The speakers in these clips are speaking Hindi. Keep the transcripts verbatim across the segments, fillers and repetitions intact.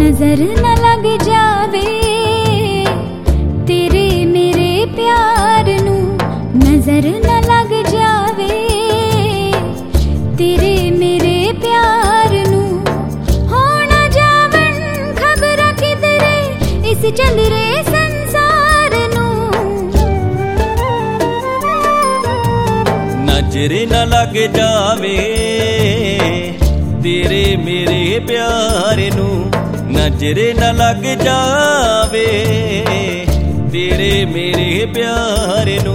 नजर न लग जावे तेरे मेरे प्यार नू, नजर न लग जावे तेरे मेरे प्यार नू। हो न जावन खबर किधरे इस चंदरे संसार नू। नजर न लग जावे तेरे मेरे प्यार नू, नजर न लग जावे तेरे मेरे प्यार नू।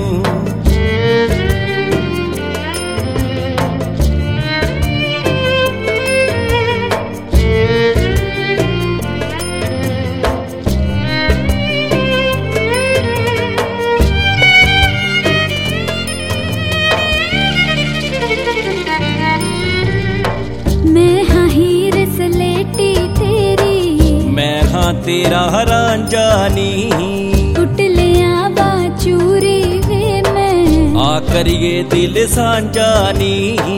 मैं हाँ हीर सलेटी तेरी, मैं हाँ तेरा रांझानी। टुट लिया बाचूरी वे मैं, आ करिए दिल सांझानी।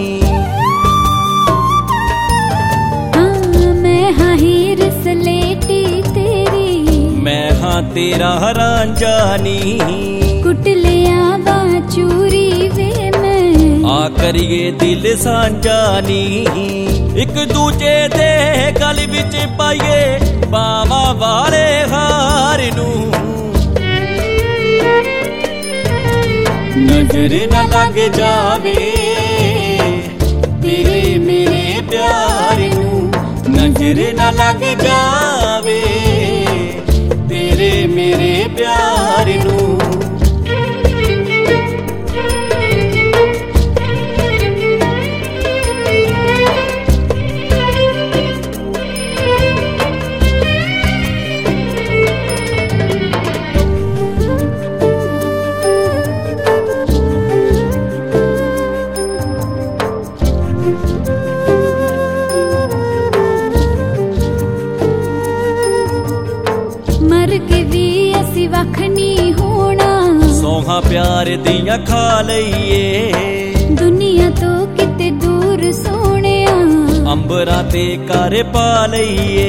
हाँ मैं हाँ हीर सलेटी तेरी, मैं हाँ तेरा रांझानी। कुट लिया बाचूरी वे मैं, आ करिए दिल सांझानी। एक दूजे दे गल विच पाइए बावा वाले हार नू। नजर न लग जावे तेरे मेरे प्यार नू, नजर न लग जावे तेरे मेरे प्यार नू। मर के भी असी वख नहीं होना, सौहा प्यार दियां खा लईए। दुनिया तो किते दूर सोनिया, अंबरां ते घर पा लईए।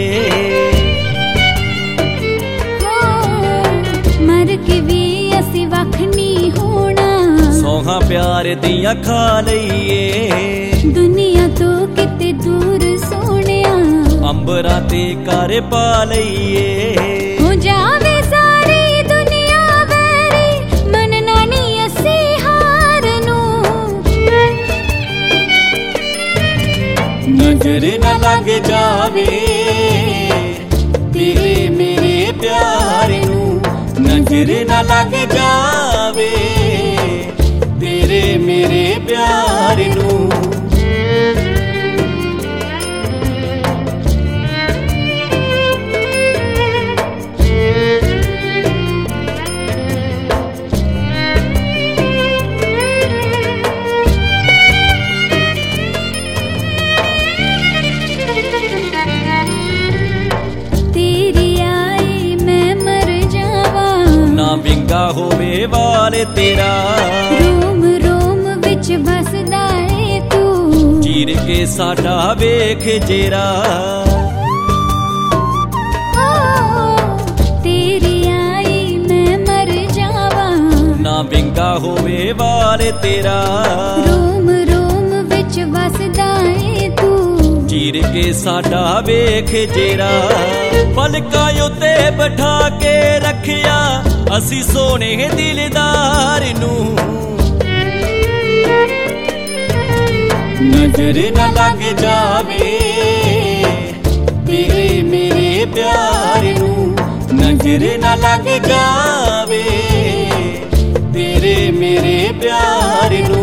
मर के भी असी वख नहीं होना, सौहा प्यार दियां खा लईए। दुनिया तो किते दूर सोनिया, अंबरां ते घर पा लईए। हो जावे सारी दुनिया वेरी, मन नानी असी हार नू। नजर न लग जावे तेरे मेरे प्यार नू, नजर न लग जावे तेरे मेरे प्यार नू। विंगा होवे वाले तेरा, रोम रोम विच बसदा है तू, चीर के साडा वेख जेरा। तेरी आई मैं मर जावा, ना विंगा होवे वाले तेरा, रोम रोम विच बसदा है तू, चीर के साडा वेख जेरा। पलकां उत्ते बिठा के रखिया असी सोने दिलदार नू। नजर न लग जावे तेरे मेरे प्यार नू, नजर न लग जावे तेरे मेरे प्यार नू।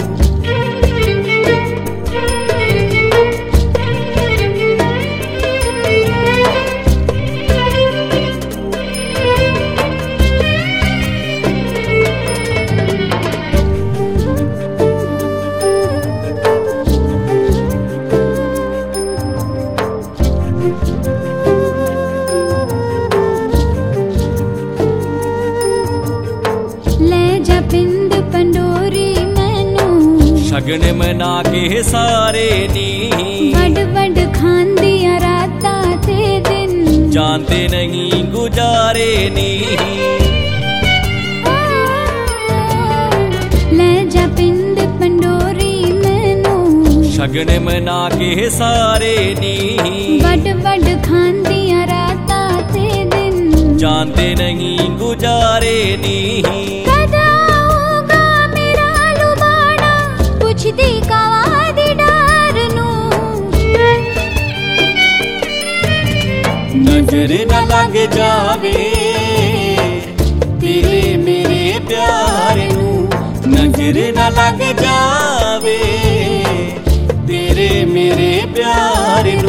शगन मना के सारे नी, वड वड खांदियां रातां ते दिन, जानते नहीं गुजारे नी ले जा पिंड पंडोरी मैनू शगन मना के सारे नी बड़ बड़ खांदियां रातां ते दिन जानते नहीं गुजारे नी कद आऊगा मेरा लुबाड़ा पुछदी कावा दी डार नू नजर न लग जावे तेरे मेरे प्यार नू नजर न लग जावे तेरे मेरे प्यार